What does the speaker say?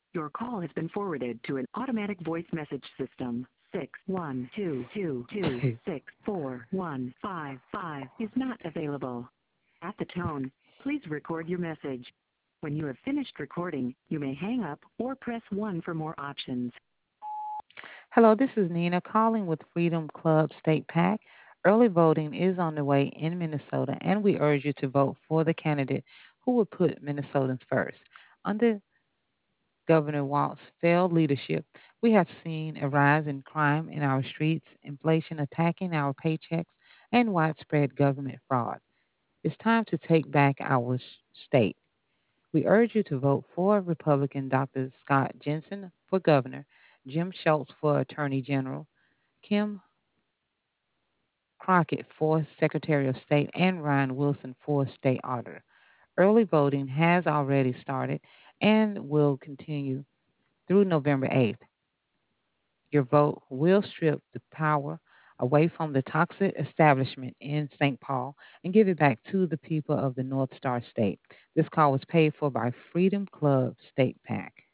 Your call has been forwarded to an automatic voice message system. 61222264155 is not available. At the tone, please record your message. When you have finished recording, you may hang up or press 1 for more options. Hello, this is Nina calling with Freedom Club State PAC. Early voting is on the way in Minnesota, and we urge you to vote for the candidate who will put Minnesotans first. Under Governor Walz's failed leadership, we have seen a rise in crime in our streets, inflation attacking our paychecks, and widespread government fraud. It's time to take back our state. We urge you to vote for Republican Dr. Scott Jensen for governor, Jim Schultz for attorney general, Kim Crockett for Secretary of State, and Ryan Wilson for State Auditor. Early voting has already started and will continue through November 8th. Your vote will strip the power away from the toxic establishment in St. Paul and give it back to the people of the North Star State. This call was paid for by Freedom Club State PAC.